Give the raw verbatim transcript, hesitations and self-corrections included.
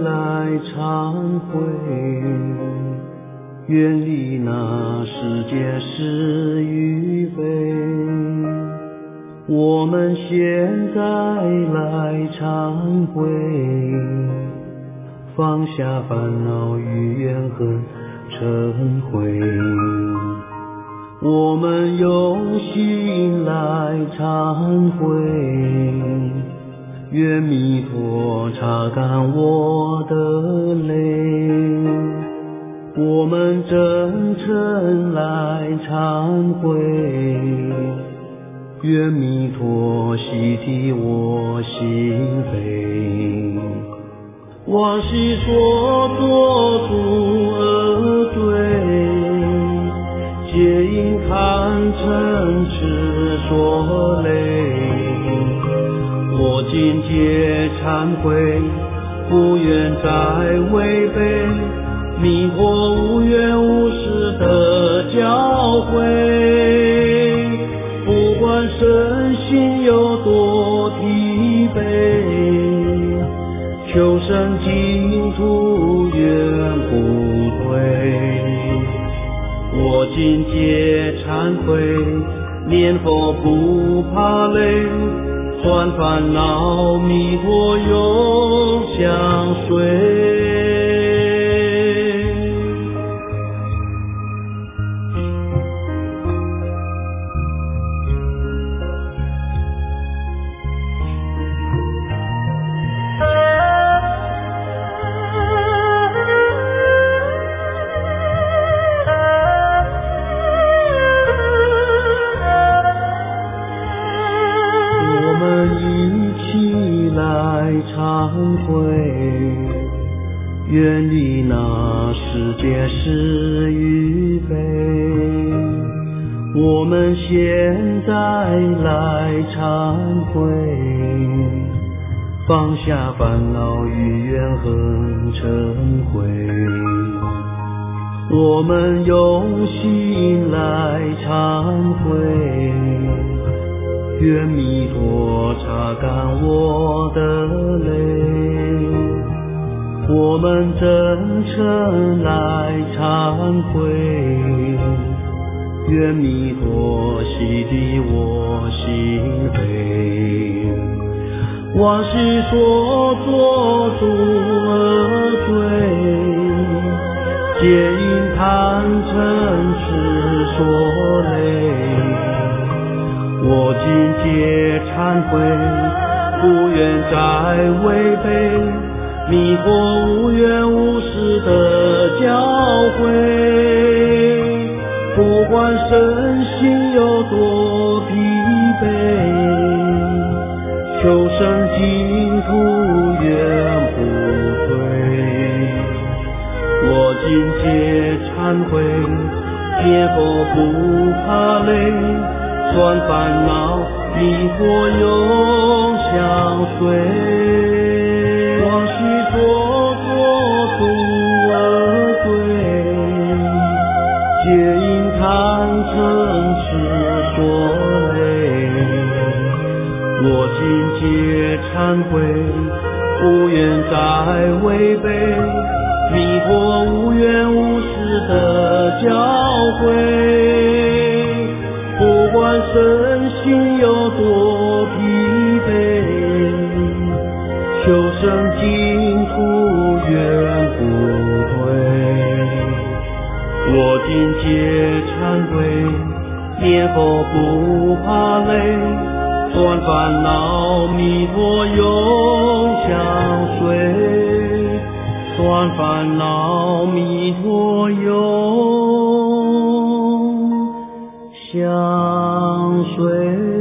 来忏悔，远离那世界是与非。我们现在来忏悔，放下烦恼与怨恨尘灰。我们用心来忏悔，愿弥陀擦干我的泪。我们真诚来忏悔，愿弥陀洗涤我心扉。往昔所作诸恶罪，皆因贪嗔痴所累。我今皆忏悔，不愿再违背弥陀无缘无实的教诲。不管身心有多疲惫，求生净土愿不退。我今皆忏悔，念佛不怕累，转烦恼弥陀永相随。忏悔，远离那世界是与非。我们现在来忏悔，放下烦恼与怨恨尘灰。我们用心来忏悔，愿弥陀擦干我的泪。我们真诚来忏悔，愿弥陀洗涤我心扉。往昔所作诸恶罪，皆因贪嗔痴所累。我今皆忏悔，不愿再违背弥陀无缘无实的教诲。不管身心有多疲惫，求生净土愿不退。我今皆忏悔，念佛不怕累，转烦恼弥陀永相随。往昔所作诸恶罪，皆因贪嗔痴所累。我今皆忏悔，不愿再违背弥陀无缘无实的教诲。不管身心有多疲惫，求生净土愿不退。我今皆忏悔，念佛不怕累，转烦恼弥陀永相随。转烦恼弥陀永相随。